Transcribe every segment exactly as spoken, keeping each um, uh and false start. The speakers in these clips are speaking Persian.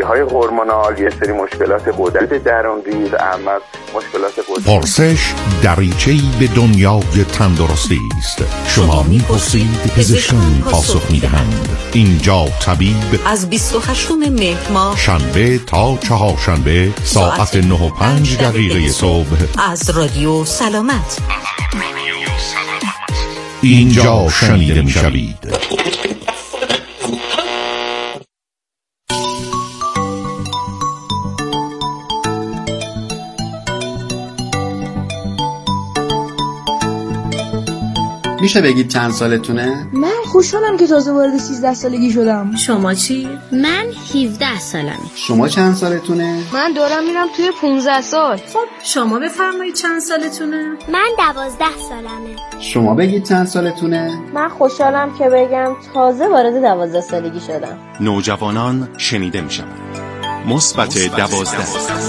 های هورمونال، یه سری مشکلات غدد درونریز، اما مشکلات غدد. پرسش دریچه‌ای به دنیای تندرستی است. شما می‌پرسید، پزشکان پاسخ می‌دهند. اینجا طبیب از بیست و هشتم مهر ماه شنبه تا چهارشنبه ساعت نه و پنج دقیقه صبح از رادیو سلامت. اینجا شنیده می‌شوید. میشه بگید چند سالتونه؟ من خوشحالم که تازه وارد سیزده سالگی شدم. شما چی؟ من هفده سالمه. شما چند سالتونه؟ من دارم میرم توی پانزده سال. خب شما بفرمایید چند سالتونه؟ من دوازده سالمه. شما بگید چند سالتونه؟ من خوشحالم که بگم تازه وارد دوازده سالگی شدم. نوجوانان شنیده میشن. مثبت دوازده.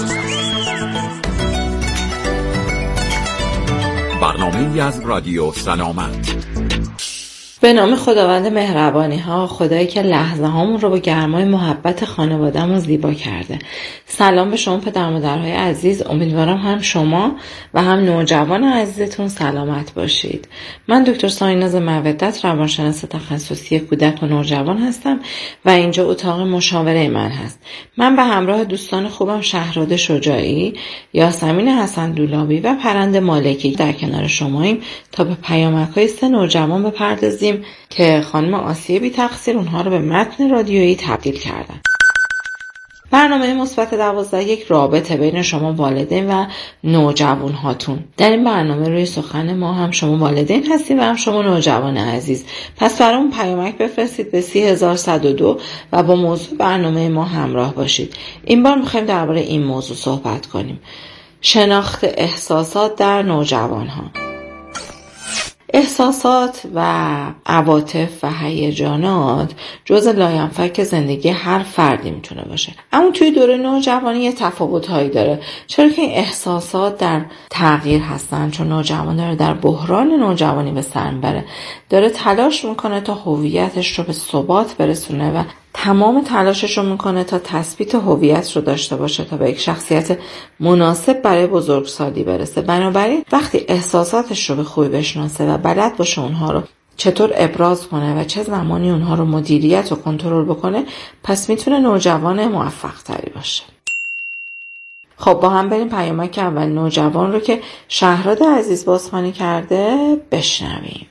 برنامه‌ای از رادیو سلامت. به نام خداوند مهربانی ها، خدایی که لحظه هامون رو با گرمای محبت خانواده‌مون زیبا کرده. سلام به شما پدر مادرهای عزیز، امیدوارم هم شما و هم نوجوان عزیزتون سلامت باشید. من دکتر سایناز مودت، روانشناس تخصصی کودک و نوجوان هستم و اینجا اتاق مشاوره من هست. من به همراه دوستان خوبم شهرزاد شجاعی، یاسمین حسن دولابی و پرند مالکی در کنار شماییم تا به پیامک‌های سه نوجوان بپردازیم که خانم آسیه بی تقصیر اونها رو به متن رادیویی تبدیل کردن. برنامه مثبت دوازده یک رابطه بین شما والدین و نوجوان هاتون. در این برنامه روی سخن ما هم شما والدین هستید و هم شما نوجوان عزیز. پس برامون پیامک بفرستید به سی هزار و صد و دو و با موضوع برنامه ما همراه باشید. این بار میخوایم درباره این موضوع صحبت کنیم: شناخت احساسات در نوجوان ها. احساسات و عواطف و هیجانات جزء لاینفک زندگی هر فردی میتونه باشه، اما توی دوره نوجوانی یه تفاوت‌هایی داره، چرا که این احساسات در تغییر هستن، چون نوجوان داره در بحران نوجوانی به سر میبره، داره تلاش میکنه تا هویتش رو به ثبات برسونه و تمام تلاشش رو میکنه تا تثبیت هویت رو داشته باشه تا به یک شخصیت مناسب برای بزرگسالی برسه. بنابراین وقتی احساساتش رو به خوبی بشناسه و بلد باشه اونها رو چطور ابراز کنه و چه زمانی اونها رو مدیریت و کنترل بکنه، پس میتونه نوجوان موفق تری باشه. خب با هم بریم پیامک اول نوجوان رو که شهرزاد عزیز بازخوانی کرده بشنویم.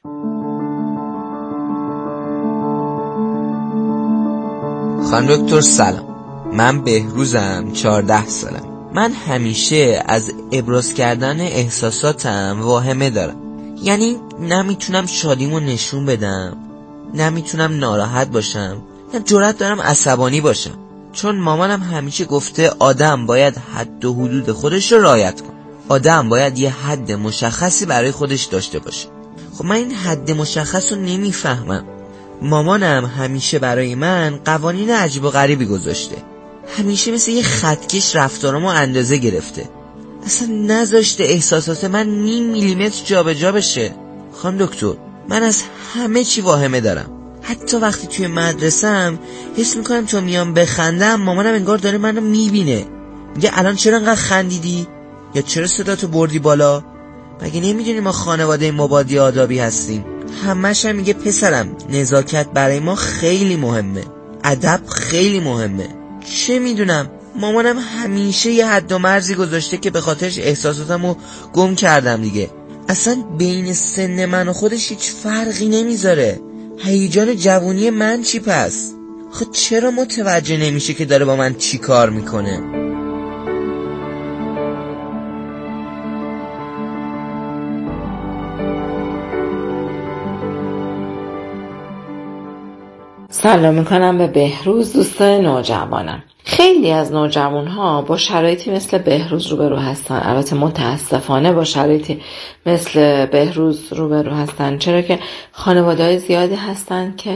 خانم دکتر سلام، من بهروزم، چهارده سالم. من همیشه از ابراز کردن احساساتم واهمه دارم، یعنی نمیتونم شادیمو نشون بدم، نمیتونم ناراحت باشم، نه جرأت دارم عصبانی باشم، چون مامانم همیشه گفته آدم باید حد و حدود خودش رو رعایت کنه، آدم باید یه حد مشخصی برای خودش داشته باشه. خب من این حد مشخص رو نمیفهمم. مامانم همیشه برای من قوانین عجیب و غریبی گذاشته، همیشه مثل یه خطکش رفتارامو اندازه گرفته، اصلا نذاشته احساسات من نیم میلیمتر جا به جا بشه. خانم دکتر، من از همه چی واهمه دارم، حتی وقتی توی مدرسه‌ام حس میکنم تا میام بخندم مامانم انگار داره منو میبینه، میگه الان چرا انقدر خندیدی، یا چرا صداتو بردی بالا، مگه نمیدونی ما خانواده مبادی آدابی هستیم. همش هم میگه پسرم نزاکت برای ما خیلی مهمه، ادب خیلی مهمه. چه میدونم، مامانم همیشه یه حد و مرزی گذاشته که به خاطرش احساساتمو گم کردم دیگه. اصلا بین سن من و خودش هیچ فرقی نمیذاره. هیجان جوونی من چی پس؟ خب چرا متوجه نمیشه که داره با من چی کار میکنه؟ سلام میکنم به بهروز، دوست نوجوانم. خیلی از نوجوانها با شرایطی مثل بهروز روبرو هستن، البته متاسفانه با شرایطی مثل بهروز روبرو هستن، چرا که خانواده‌های زیادی هستن که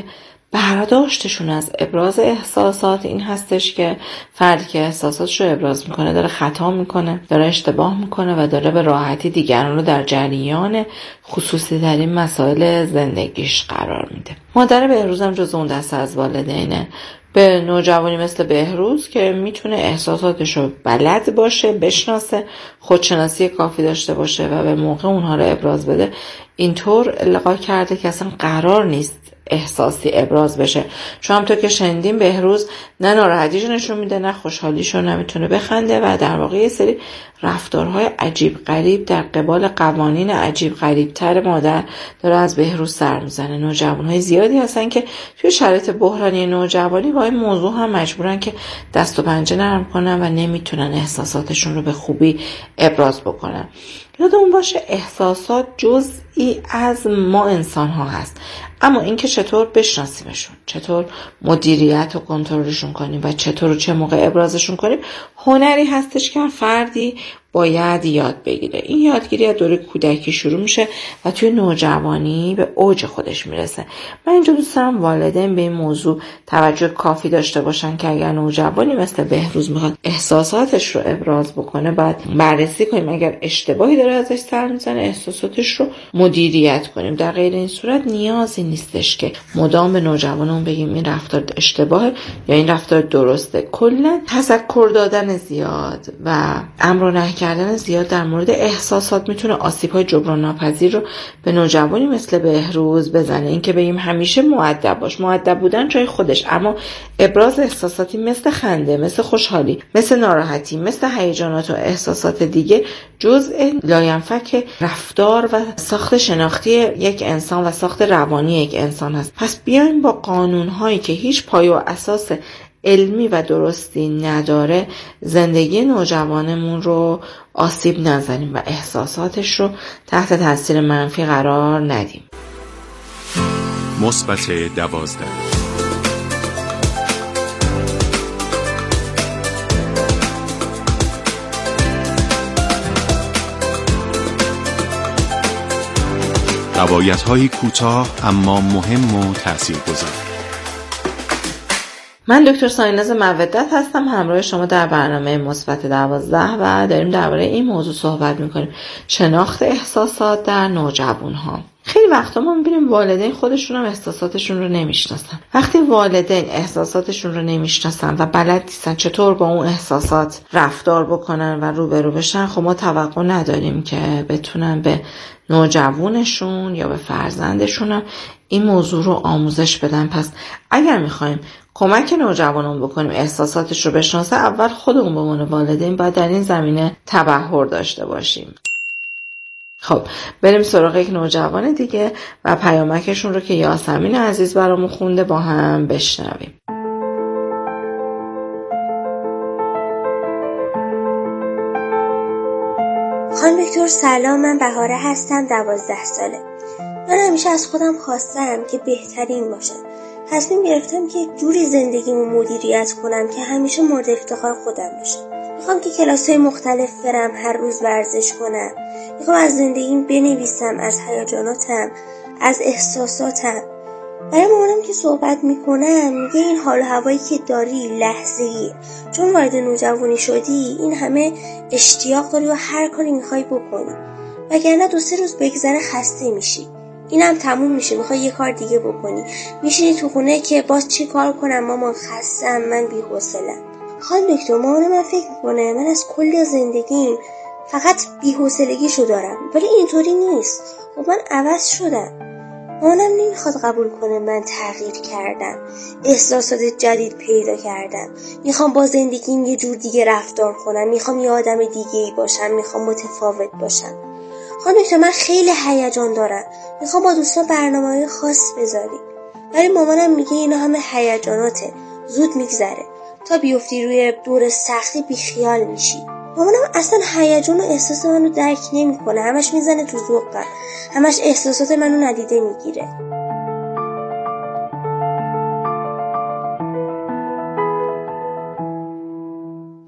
برداشتشون از ابراز احساسات این هستش که فردی که احساساتش رو ابراز میکنه داره خطا میکنه، داره اشتباه میکنه و داره به راحتی دیگران رو در جریان خصوصی ترین مسائل زندگیش قرار میده. مادر بهروز هم جز اون دسته از والدینه به نوجوانی مثل بهروز که میتونه احساساتش رو بلد باشه، بشناسه، خودشناسی کافی داشته باشه و به موقع اونها رو ابراز بده، اینطور القا کرده که اصلا قرار نیست احساسی ابراز بشه. چون همونطور که شنیدیم بهروز نه ناراحتیشو نشون میده نه خوشحالیشو، نمیتونه بخنده و در واقع یه سری رفتارهای عجیب غریب در قبال قوانین عجیب غریب تر مادر داره از بهروز سر میزنه. نوجوانهای زیادی هستن که توی شرایط بحرانی نوجوانی با این موضوع هم مجبورن که دست و پنجه نرم کنن و نمیتونن احساساتشون رو به خوبی ابراز بکنن. یادمون باشه احساسات جزئی از ما انسان ها هست، اما اینکه چطور بشناسیمشون، چطور مدیریت و کنترلشون کنیم و چطور و چه موقع ابرازشون کنیم هنری هستش که فردی باید یاد بگیره. این یادگیری از دوره کودکی شروع میشه و توی نوجوانی به اوج خودش میرسه. من اینجا دوست دارم والدین به این موضوع توجه کافی داشته باشن که اگر نوجوانی مثل بهروز میخواد احساساتش رو ابراز بکنه باید بررسی کنیم اگر اشتباهی داره ازش سر میزنه احساساتش رو مدیریت کنیم. در غیر این صورت نیازی نیستش که مدام به نوجوانمون بگیم این رفتار اشتباهه یا این رفتار درسته. کلا تذکر دادن زیاد و امر و نهی کردن زیاد در مورد احساسات میتونه آسیب‌های جبران ناپذیر رو به نوجوانی مثل بهروز بزنه. این که بگیم همیشه مؤدب باش، مؤدب بودن جای خودش، اما ابراز احساساتی مثل خنده، مثل خوشحالی، مثل ناراحتی، مثل هیجانات و احساسات دیگه جزء لاینفک رفتار و ساخت شناختی یک انسان و ساخت روانی یک انسان هست. پس بیایم با قانون‌هایی که هیچ پایه و اساس علمی و درستی نداره زندگی نوجوانمون رو آسیب نزنیم و احساساتش رو تحت تاثیر منفی قرار ندیم. مثبت دوازده. روایت‌های کوتاه اما مهم و تاثیرگذار. من دکتر سایناز مودت هستم، همراه شما در برنامه مثبت دوازده و داریم درباره این موضوع صحبت میکنیم، شناخت احساسات در نوجوانها. خیلی وقتا ما میبینیم والدین خودشون هم احساساتشون رو نمیشناسن. وقتی والدین احساساتشون رو نمیشناسن و بلد نیستن چطور با اون احساسات رفتار بکنن و روبرو بشن، خب ما توقع نداریم که بتونن به نوجوانشون یا به فرزندشون هم این موضوع رو آموزش بدن. پس اگر میخوایم کمک نوجوانون بکنیم احساساتش رو بشناسه، اول خودمون به عنوان والدین باید در این زمینه تبحر داشته باشیم. خب بریم سراغ یک نوجوان دیگه و پیامکشون رو که یاسمین عزیز برامون خونده با هم بشنویم. خانم دکتر سلام، من بهاره هستم، دوازده ساله. من همیشه از خودم خواستم که بهترین باشم. تصمیم گرفتم که جوری زندگیمو مدیریت کنم که همیشه مورد افتخار خودم باشم. میخوام که کلاس‌های مختلف برم، هر روز ورزش کنم. میخوام از زندگیم بنویسم، از هیجاناتم، از احساساتم. برای مامانم که صحبت میکنم میگه این حال و هوایی که داری لحظه‌ایه، چون وارد نوجوانی شدی این همه اشتیاق داری و هر کاری میخوای بکنی، وگرنه دو سه روز بگذره خسته میشی. اینم تموم میشه، میخوای یه کار دیگه بکنی، میشینی تو خونه که باز چی کار کنم مامان، خستم، من بی‌حوصله‌ام. خانم دکتر مامان من فکر میکنه من از کل زندگیم فقط بی‌حوصلگیشو دارم، ولی اینطوری نیست. خب من عوض شدم. مامانم نمیخواد قبول کنه من تغییر کردم، احساسات جدید پیدا کردم. میخوام با زندگیم یه جور دیگه رفتار کنم، میخوام یه آدم دیگه ای باشم، میخوام متفاوت باشم. خانم دکتر من خیلی هیجان دارم، میخوام با دوستان برنامه‌های خاص بذاریم، ولی مامانم میگه اینا همه هیجاناته، زود میگذره، تا بیفتی روی دور سختی بیخیال میشی. مامانم اصلا هیجان و احساس منو درک نمیکنه، همش میزنه تو ذوقم، همش احساسات منو ندیده میگیره.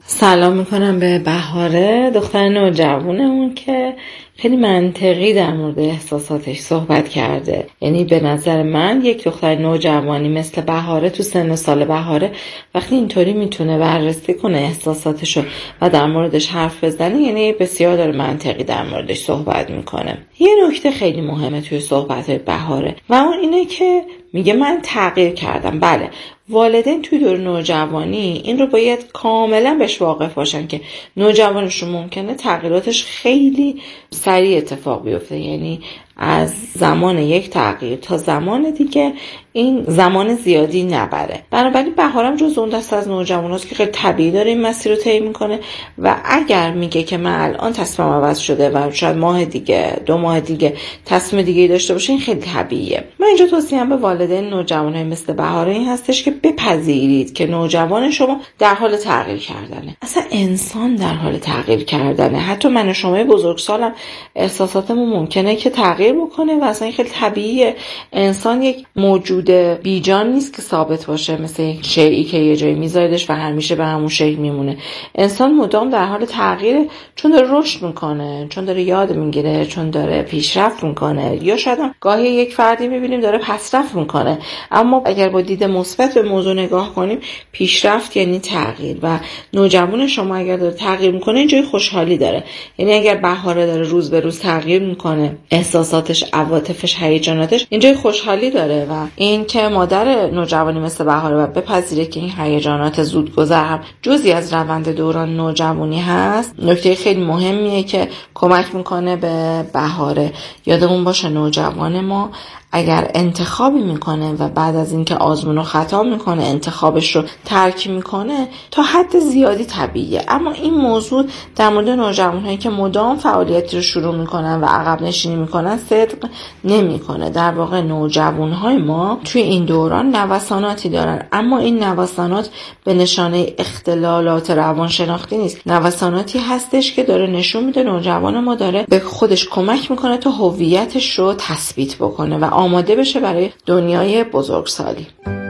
سلام میکنم به بهاره، دختر نوجوانمون که خیلی منطقی در مورد احساساتش صحبت کرده. یعنی به نظر من یک دختر نوجوانی مثل بهاره تو سن سال بهاره وقتی اینطوری میتونه بررسی کنه احساساتشو و در موردش حرف بزنه، یعنی بسیار داره منطقی در موردش صحبت میکنه. یه نکته خیلی مهمه توی صحبت‌های بهاره و اون اینه که میگه من تغییر کردم. بله، والدین توی دور نوجوانی این رو باید کاملا بهش واقف باشن که نوجوانشون ممکنه تغییراتش خیلی سریع اتفاق بیفته. یعنی از زمان یک تغییر تا زمان دیگه این زمان زیادی نبره. بنابراین بهارم جز اون دست از نوجواناست که خیلی طبیعی داره این مسیر رو طی میکنه و اگر میگه که من الان تصمیم عوض شده و شاید ماه دیگه دو ماه دیگه تصمیم دیگه داشته باشه، این خیلی طبیعیه. من اینجا توصیه‌ام به والدین نوجوانای مثل بهاره این هستش که بپذیرید که نوجوان شما در حال تغییر کردنه. اصلا انسان در حال تغییر کردنه. حتی من و شما بزرگسالم احساساتمون ممکنه که تغییر بکنه و اصلا این خیلی طبیعیه. انسان یک موجود بیجان نیست که ثابت باشه، مثل یک شیئی که یه جایی میذاریدش و همیشه به همون شکل میمونه. انسان مدام در حال تغییره، چون داره رشد میکنه، چون داره یاد میگیره، چون داره پیشرفت میکنه، یا شاید هم گاهی یک فردی میبینیم داره پسرفت میکنه. اما اگر با دید مثبت به موضوع نگاه کنیم، پیشرفت یعنی تغییر و نوجوان شما اگر داره تغییر میکنه اینجای خوشحالی داره. یعنی اگر بهاره داره روز به روز تغییر میکنه، احساساتش، عواطفش، هیجاناتش اینجای خوشحالی داره و این که مادر نوجوانی مثل بهاره و بپذیره که این هیجانات زودگذر هم جزئی از روند دوران نوجوانی هست، نکته خیلی مهمیه که کمک میکنه به بهاره. یادمون باشه نوجوان ما اگر انتخابی میکنه و بعد از اینکه آزمون و خطا میکنه انتخابش رو ترک میکنه تا حد زیادی طبیعیه. اما این موضوع در مورد نوجوانهایی که مدام فعالیتی رو شروع میکنن و عقب نشینی میکنن صدق نمیکنه. در واقع نوجوانهای ما توی این دوران نوساناتی دارن، اما این نوسانات به نشانه اختلالات روانشناختی نیست. نوساناتی هستش که داره نشون میده نوجوان ما داره به خودش کمک میکنه تا هویتش رو تثبیت بکنه و آماده بشه برای دنیای بزرگسالی.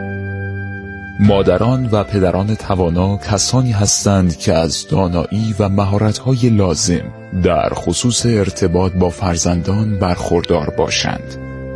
مادران و پدران توانا کسانی هستند که از دانایی و مهارت‌های لازم در خصوص ارتباط با فرزندان برخوردار باشند.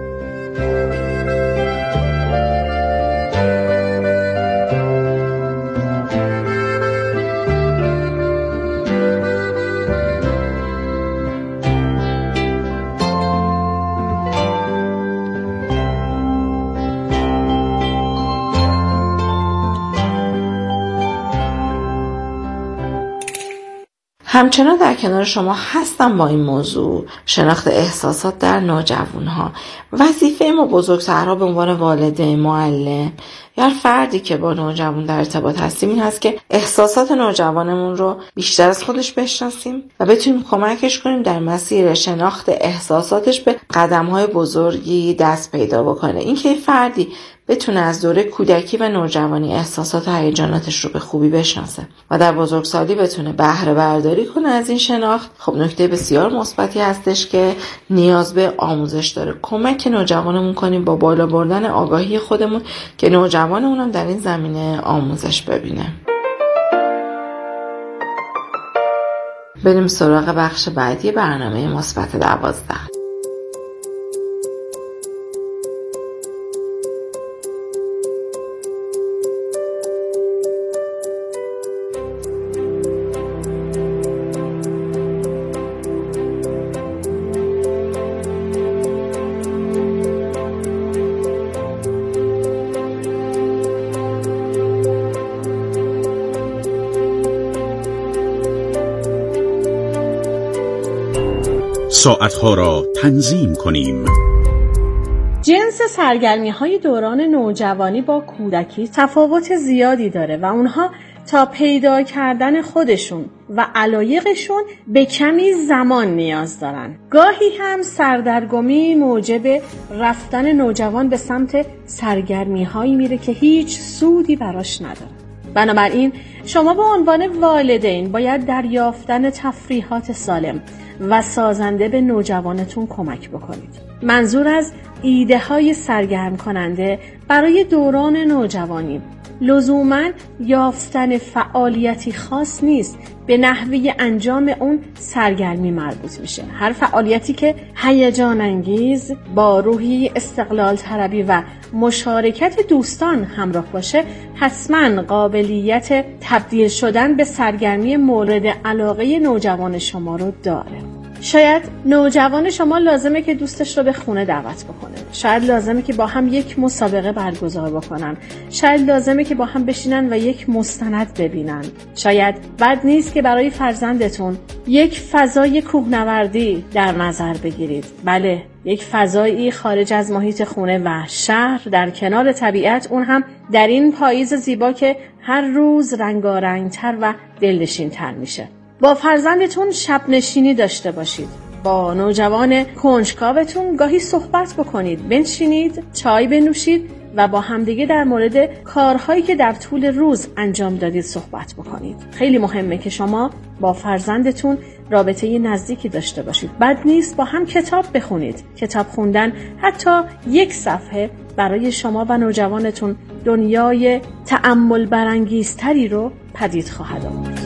همچنان در کنار شما هستم با این موضوع، شناخت احساسات در نوجوانها. وظیفه ما بزرگترها به عنوان والدین، معلم یا فردی که با نوجوان در ارتباط هستیم این هست که احساسات نوجوانمون رو بیشتر از خودش بشناسیم و بتونیم کمکش کنیم در مسیر شناخت احساساتش به قدم‌های بزرگی دست پیدا بکنه. این که فردی بتونه از دوره کودکی و نوجوانی احساسات و هیجاناتش رو به خوبی بشناسه و در بزرگسالی بتونه بهره برداری کنه از این شناخت، خب نکته بسیار مثبتی هستش که نیاز به آموزش داره. کمک نوجوانمون کنیم با بالا بردن آگاهی خودمون که نوجوانمون هم در این زمینه آموزش ببینه. بریم سراغ بخش بعدی برنامه مثبت دوازده. ساعتها را تنظیم کنیم. جنس سرگرمی‌های دوران نوجوانی با کودکی تفاوت زیادی داره و اونها تا پیدا کردن خودشون و علایقشون به کمی زمان نیاز دارن. گاهی هم سردرگمی موجب رفتن نوجوان به سمت سرگرمی‌هایی میره که هیچ سودی براش نداره. بنابراین شما به عنوان والدین باید در یافتن تفریحات سالم و سازنده به نوجوانتون کمک بکنید. منظور از ایده های سرگرم کننده برای دوران نوجوانی لزوماً یافتن فعالیتی خاص نیست، به نحوه انجام اون سرگرمی مربوط میشه. هر فعالیتی که هیجان انگیز با روحی استقلال طلبی و مشارکت دوستان همراه باشه حتماً قابلیت تبدیل شدن به سرگرمی مورد علاقه نوجوان شما رو داره. شاید نوجوان شما لازمه که دوستش رو به خونه دعوت بکنه، شاید لازمه که با هم یک مسابقه برگزار بکنن، شاید لازمه که با هم بشینن و یک مستند ببینن، شاید بد نیست که برای فرزندتون یک فضای کوهنوردی در نظر بگیرید. بله، یک فضایی خارج از محیط خونه و شهر در کنار طبیعت، اون هم در این پاییز زیبا که هر روز رنگارنگتر و دلنشین‌تر میشه. با فرزندتون شب نشینی داشته باشید. با نوجوان کنجکاوتون گاهی صحبت بکنید، بنشینید، چای بنوشید و با همدیگه در مورد کارهایی که در طول روز انجام دادید صحبت بکنید. خیلی مهمه که شما با فرزندتون رابطه نزدیکی داشته باشید. بد نیست با هم کتاب بخونید. کتاب خوندن حتی یک صفحه برای شما و نوجوانتون دنیای تأمل برانگیزتری رو پدید خواهد آورد.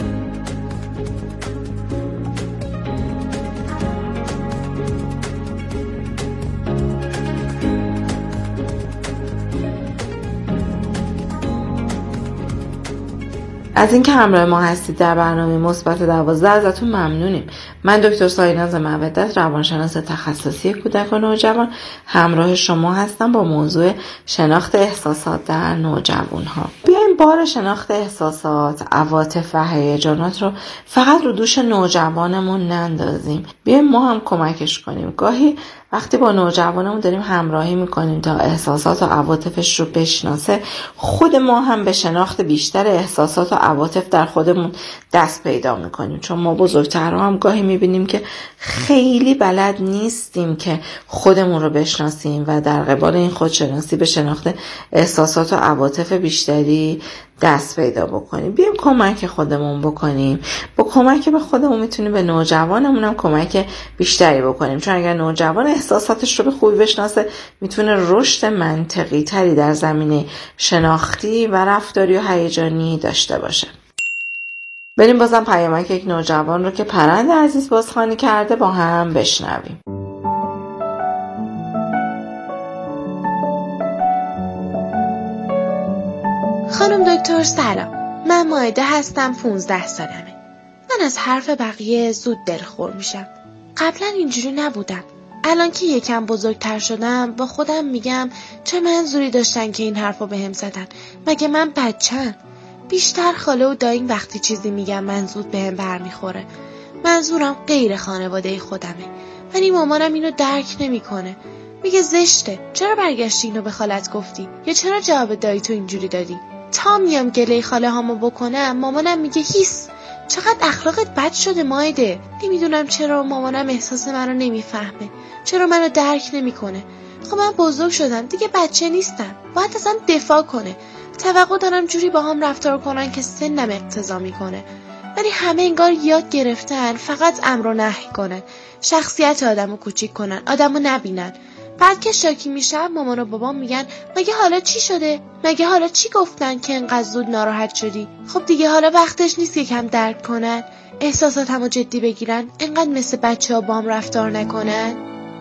از اینکه همراه ما هستید در برنامه مثبت دوازده ازتون ممنونیم. من دکتر سایناز مودت، روانشناس تخصصی کودک و نوجوان، همراه شما هستم با موضوع شناخت احساسات در نوجوان‌ها. بیایم بار شناخت احساسات، عواطف و هیجانات رو فقط رو دوش نوجوانمون نندازیم. بیایم ما هم کمکش کنیم. گاهی وقتی با نوجوانمون داریم همراهی میکنیم تا احساسات و عواطفش رو بشناسه، خود ما هم به شناخت بیشتر احساسات و عواطف در خودمون دست پیدا میکنیم. چون ما بزرگترها هم گاهی میبینیم که خیلی بلد نیستیم که خودمون رو بشناسیم و در قبال این خودشناسی به شناخت احساسات و عواطف بیشتری دست پیدا بکنیم. بیایم کمک خودمون بکنیم. با کمک به خودمون میتونیم به نوجوانمون هم کمک بیشتری بکنیم. چون اگر نوجوان احساساتش رو به خوبی بشناسه، میتونه رشد منطقی تری در زمینه شناختی و رفتاری و هیجانی داشته باشه. بریم بازم پیامک یک نوجوان رو که پرند عزیز بازخوانی کرده با هم بشنویم. خانم دکتر سلام، من مائده هستم، پونزده سالمه. من از حرف بقیه زود دلخور میشم. قبلا اینجوری نبودم. الان که یکم بزرگتر شدم با خودم میگم چه منظوری داشتن که این حرفو بهم زدن؟ مگه من بچه‌ام؟ بیشتر خاله و داییم وقتی چیزی میگم من زود بهم برمیخوره. منظورم غیر خانواده خودمه. ولی مامانم اینو درک نمیکنه. میگه زشته، چرا برگشتی اینو به خالت گفتی؟ یا چرا جواب دایی تو اینجوری دادی؟ تا میام گله خاله هامو بکنم مامانم میگه هیس، چقدر اخلاقت بد شده مائده. نمیدونم چرا مامانم احساس منو نمیفهمه، چرا منو درک نمیکنه. خب من بزرگ شدم دیگه، بچه نیستم، باید ازم دفاع کنه. توقع دارم جوری با هم رفتار کنن که سنم اقتضا میکنه. ولی همه انگار یاد گرفتن فقط امر و نهی کنن، شخصیت آدمو کوچیک کنن، آدمو نبینن. بعد که شاکی میشم مامان و بابام میگن مگه حالا چی شده؟ مگه حالا چی گفتن که انقدر زود ناراحت شدی؟ خب دیگه حالا وقتش نیست یکم درک کنن، احساساتمو جدی بگیرن، انقدر مثل بچه‌ها با هم رفتار نکنن.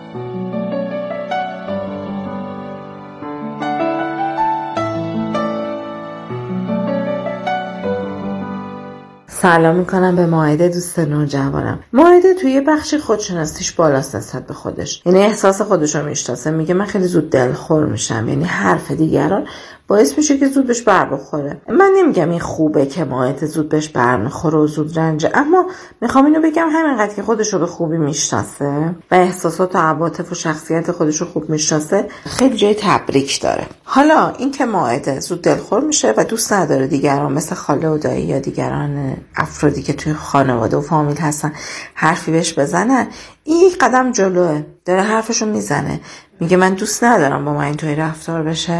سلام میکنم به مائده، دوست نوجوانم. مائده توی بخشی خودشناسیش بالاست نسبت به خودش، یعنی احساس خودش رو میشناسه. میگه من خیلی زود دلخور میشم، یعنی حرف دیگران باعث میشه که زود بهش بر بخوره. من نمیگم این خوبه که مائده زود بهش بر میخوره و زود رنجه، اما میخوام اینو بگم همینقدر که خودش رو به خوبی میشناسه و احساسات و عواطف و شخصیت خودش رو خوب میشناسه، خیلی جای تبریک داره. حالا این که مائده زود دلخور میشه و دوست نداره دیگران مثل خاله و دایی یا دیگران افرادی که توی خانواده و فامیل هستن حرفی بهش بزنن، این یک قدم جلوه. داره حرفشو میزنه، میگه من دوست ندارم با من اینطوری رفتار بشه،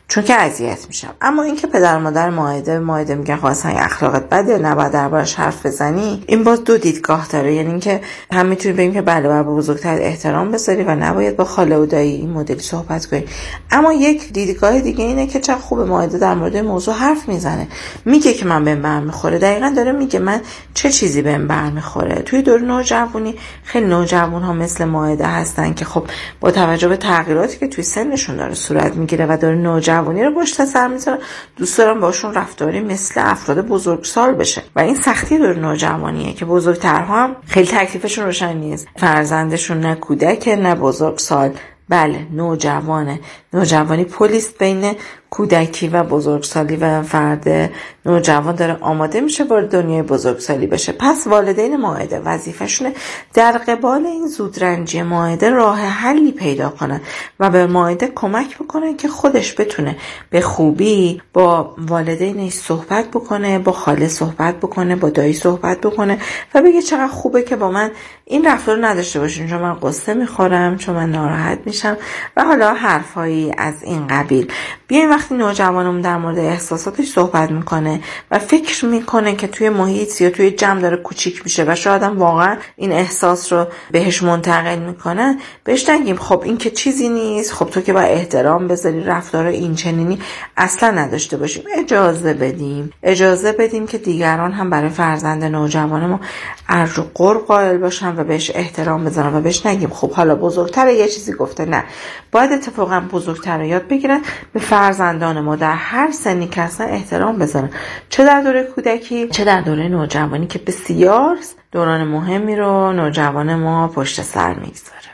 چون که اذیت میشم. اما اینکه پدر مادر مائده مائده میگن خب اصلا اخلاقت بده، نباید دربارش حرف بزنی، این باز دو دیدگاه داره. یعنی اینکه هم میتونی بگیم که بله باید بزرگتر احترام بذاری و نباید با خاله و دایی این مدلی صحبت کنی. اما یک دیدگاه دیگه اینه که چه خوب مائده در مورد موضوع حرف میزنه، میگه که من بهم برمیخوره. دقیقاً داره میگه من چه چیزی بهم برمیخوره. توی دور نوجوانی خیلی نوجوان ها مثل مائده هستن که خب با توجه به تغییراتی که توی سنشون داره صورت میگیره و داره نوجوانی رو پشت سر میذاره، دوست دارن باشون رفتاری مثل افراد بزرگسال بشه و این سختی دور نوجوانیه که بزرگترها هم خیلی تکلیفشون روشن نیست. فرزندشون نه کودک نه بزرگسال، بله نوجوانه. نوجوانی پلیس بین کودکی و بزرگسالی و فرد نوجوان داره آماده میشه وارد دنیای بزرگسالی بشه. پس والدین مائده وظیفه‌شونه در قبال این زودرنجی مائده راه حلی پیدا کنن و به مائده کمک بکنن که خودش بتونه به خوبی با والدینش صحبت بکنه، با خاله صحبت بکنه، با دایی صحبت بکنه و بگه چقدر خوبه که با من این رفتار رو نداشته باشین، چون من قصه میخورم، چون من ناراحت میشم و حالا حرفایی از این قبیل. بیاین وقتی نوجوانم در مورد احساساتش صحبت میکنه و فکر میکنه که توی محیط یا توی جمع داره کوچیک میشه و شاید هم واقعا این احساس رو بهش منتقل میکنن، بهش نگیم خب این که چیزی نیست، خب تو که باید احترام بذاری، رفتار این چنینی اصلا نداشته باشیم. اجازه بدیم اجازه بدیم که دیگران هم برای فرزند نوجوان ما ارج و قرب قائل باشن و بهش احترام بذارن و بهش نگیم خب حالا بزرگتره یه چیزی گفته. نه، باید اتفاقا بزرگتر یاد بگیرن به فرزندان ما در هر سنی که هستن احترام بذارن، چه در دوره کودکی چه در دوره نوجوانی که بسیار دوران مهمی رو نوجوان ما پشت سر میگذاره.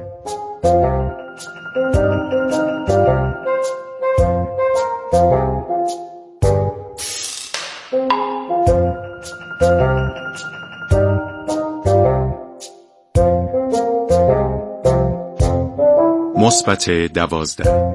مثبت دوازده.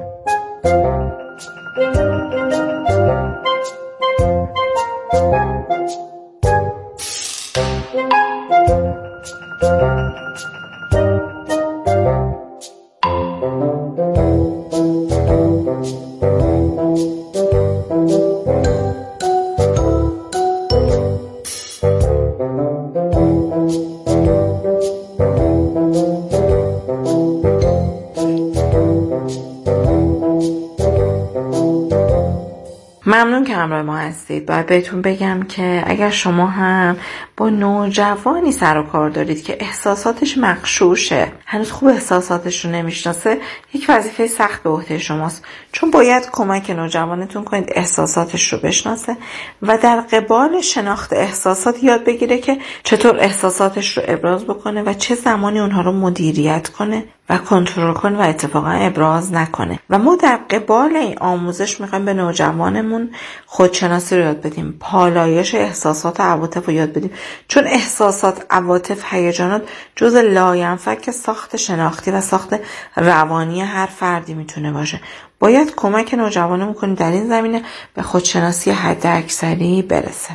ممنون که همراه ما هستید. باید بهتون بگم که اگر شما هم با نوجوانی سر و کار دارید که احساساتش مغشوشه، هنوز خوب احساساتش رو نمیشناسه، یک وظیفه سخت به عهده شماست، چون باید کمک نوجوانتون کنید احساساتش رو بشناسه و در قبال شناخت احساسات یاد بگیره که چطور احساساتش رو ابراز بکنه و چه زمانی اونها رو مدیریت کنه و کنترل کنه و اتفاقا ابراز نکنه. و ما در قبال این آموزش میخوایم به نوجوانمون خودشناسی رو یاد بدیم، پالایش احساسات و عواطف رو یاد بدیم، چون احساسات، عواطف، هیجانات جزء لاینفک ساخت شناختی و ساخت روانی هر فردی میتونه باشه. باید کمک نوجوانمون کنیم در این زمینه به خودشناسی حداکثری برسه.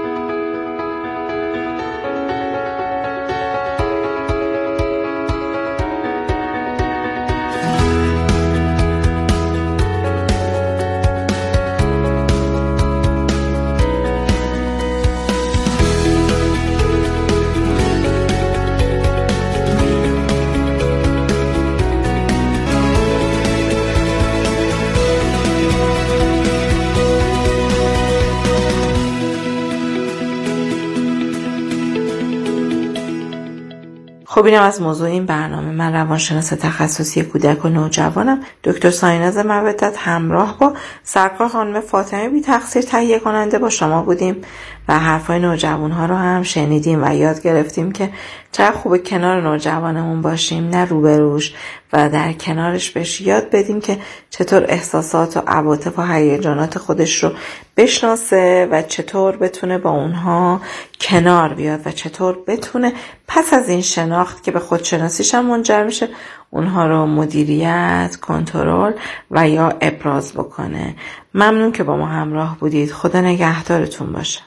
خب اینم از موضوع این برنامه. من روانشناس تخصصی کودک و نوجوانم، دکتر سایناز مودت، همراه با سرکار خانم فاطمه بی تقصیر تهیه کننده با شما بودیم و حرفای نوجوان ها رو هم شنیدیم و یاد گرفتیم که چقدر خوبه کنار نوجوانمون باشیم، نه روبروش، و در کنارش بهش یاد بدیم که چطور احساسات و عواطف و هیجانات خودش رو بشناسه و چطور بتونه با اونها کنار بیاد و چطور بتونه پس از این شناخت که به خودشناسیش هم منجر میشه اونها رو مدیریت، کنترل و یا ابراز بکنه. ممنون که با ما همراه بودید. خدا نگهدارتون باشه.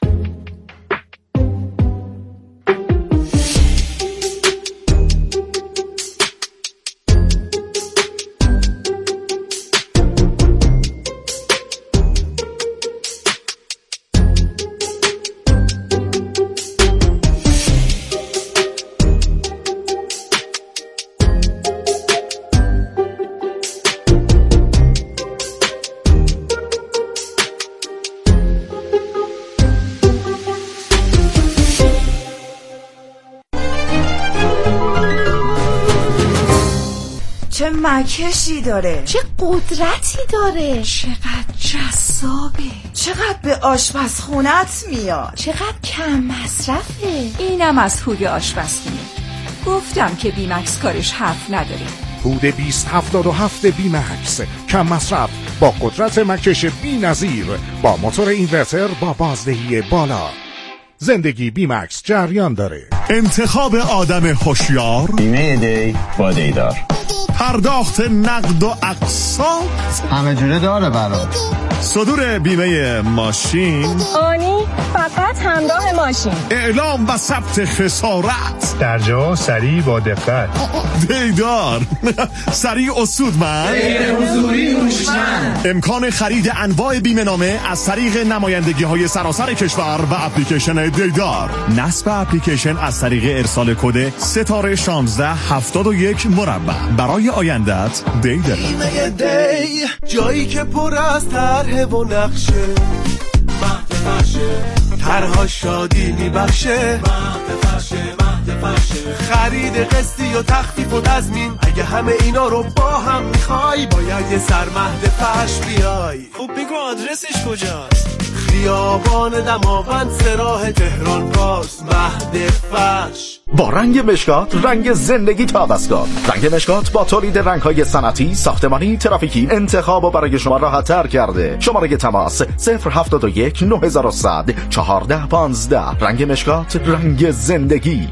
چه مکشی داره، چه قدرتی داره، چقدر جذابه، چقدر به آشپزخونت میاد، چقدر کم مصرفه. اینم از هوگ آشپزخونه. گفتم که بیمکس کارش حرف نداره. هود بیست هفتاد و هفت بیمکس، کم مصرف با قدرت مکش بی نظیر، با موتور اینورتر با بازدهی بالا. زندگی بیمکس جریان داره. انتخاب آدم هوشیار، بیمه دی با دیدار، پرداخت نقد و اقساط همه جوره داره برات. صدور بیمه ماشین، آنی فقط همراه ماشین، اعلام و ثبت خسارت، در جا سریع با دقت. دیدار سریع و سودمند، غیر حضوری هوشمند. امکان خرید انواع بیمه نامه از طریق نمایندگی های سراسر کشور و اپلیکیشن دیدار. نصب اپلیکیشن از طریق ارسال کد ستاره شانزده هفتاد و یک مربع. برای آیندت دیدار. بیمه دی، جایی که پر از طرح و نقشه، مهد فرشه، طرها شادی میبخشه، مهد فرشه، مهد فرشه، خرید قسطی و تخفیف و تضمین. اگه همه اینا رو با هم میخوای، باید یه سر مهد فرش بیای. خب بگو آدرسش کجاست؟ خیابان دماوند سراح تهران راست، مهد فرش. با رنگ مشکات، رنگ زندگی تابسکات. رنگ مشکات با تولید رنگ‌های صنعتی، ساختمانی، ترافیکی انتخابو برای شما راحت تر کرده. شماره تماس صفر هفتاد و یک نه هزار و صد چهارده پانزده. رنگ مشکات، رنگ زندگی.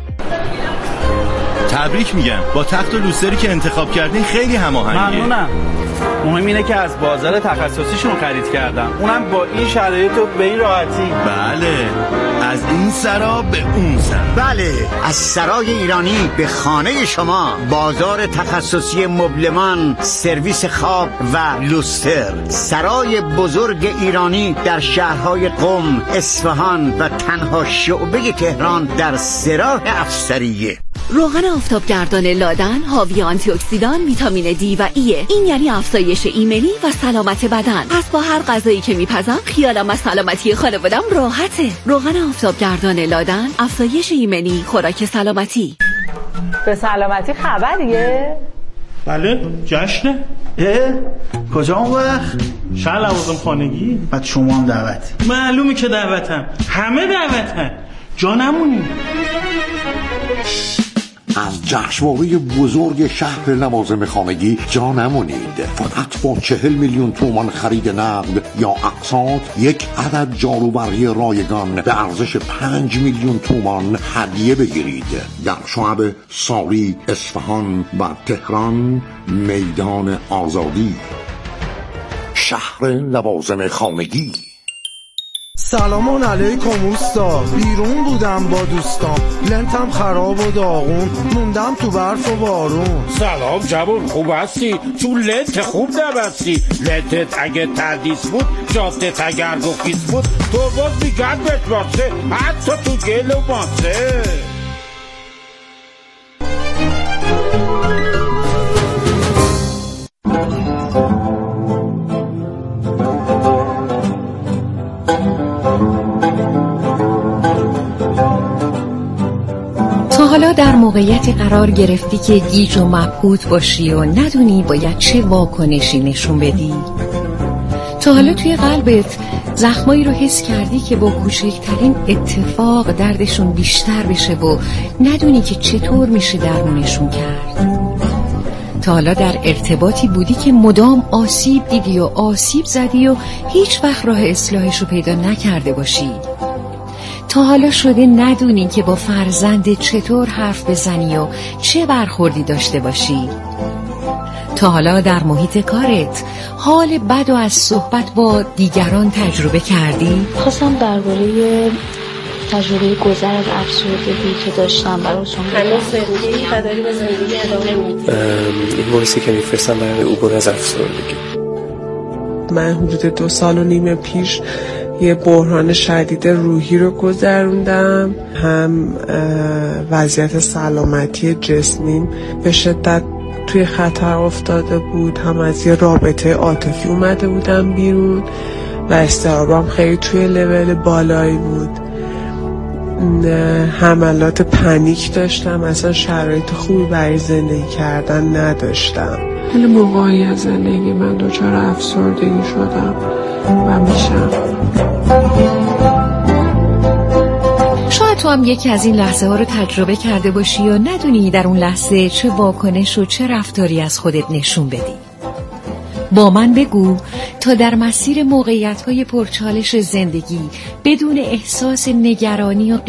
تبریک میگم، با تخت و لوستری که انتخاب کردین خیلی هماهنگه. ممنونم. مهم اینه که از بازار تخصصیشون خرید کردم، اونم با این شرایط و به این راحتی. بله، از این سرا به اون سرا. بله، از سرای ایرانی به خانه شما. بازار تخصصی مبلمان، سرویس خواب و لوستر. سرای بزرگ ایرانی در شهرهای قم، اصفهان و تنها شعبه تهران در سراح افسریه. روغن آفتابگردان لادن حاوی آنتی اکسیدان، ویتامین دی و ایه. این یعنی افزایش ایمنی و سلامت بدن. پس با هر غذایی که میپزم خیالم از سلامتی خانوادم راحته. روغن آفتابگردان لادن، افزایش ایمنی، خوراک سلامتی. به سلامتی خبریه؟ بله، جشنه. اه؟ کجا اون وقت؟ شهر لوازم خانگی. بعد شما هم دعوتی؟ معلومه که دعوتم، همه دعوتن، جا نمونی. از جشنواره بزرگ شهر لوازم خانگی جا نمونید. فقط با چهل میلیون تومان خرید نقد یا اقساط، یک عدد جاروبرقی رایگان به ارزش پنج میلیون تومان هدیه بگیرید. در شعب ساری، اصفهان و تهران، میدان آزادی. شهر لوازم خانگی. سلامان علیکم اوستا، بیرون بودم با دوستام، لنتم خراب و داغون، موندم تو برف و بارون. سلام جوون، خوب هستی؟ تو لنت خوب نبستی. لنتت اگه تردیس بود، جادت اگر گفیز بود، تو باز میگرد بهت باسه، حتی تو گل و ماسه. حالا در موقعیتی قرار گرفتی که گیج و مبهوت باشی و ندونی باید چه واکنشی نشون بدی؟ تا حالا توی قلبت زخمایی رو حس کردی که با کوچکترین اتفاق دردشون بیشتر بشه و ندونی که چطور میشه درمونشون کرد؟ تا حالا در ارتباطی بودی که مدام آسیب دیدی و آسیب زدی و هیچ وقت راه اصلاحش رو پیدا نکرده باشی؟ تا حالا شده ندونی که با فرزند چطور حرف بزنی و چه برخوردی داشته باشی؟ تا حالا در محیط کارت حال بد و از صحبت با دیگران تجربه کردی؟ خواستم درباره تجربه گذر از افسردگی که داشتم براتون هنوز زندگی و داری به زندگی ادامه میدی؟ این وایسی که میفرستم برای عبور از افسردگی. من حدود دو سال و نیم پیش یه بحران شدید روحی رو گذروندم. هم وضعیت سلامتی جسمیم به شدت توی خطر افتاده بود، هم از یه رابطه عاطفی اومده بودم بیرون و اضطرابم خیلی توی لول بالایی بود. حملات پنیک داشتم، اصلا شرایط خوبی برای زندگی کردن نداشتم. خیلی موقعی از زندگی من دچار افسردگی شدم و میشم. شاید تو هم یکی از این لحظه ها رو تجربه کرده باشی یا ندونی در اون لحظه چه واکنش و چه رفتاری از خودت نشون بدی. با من بگو تا در مسیر موقعیت‌های پرچالش زندگی بدون احساس نگرانی و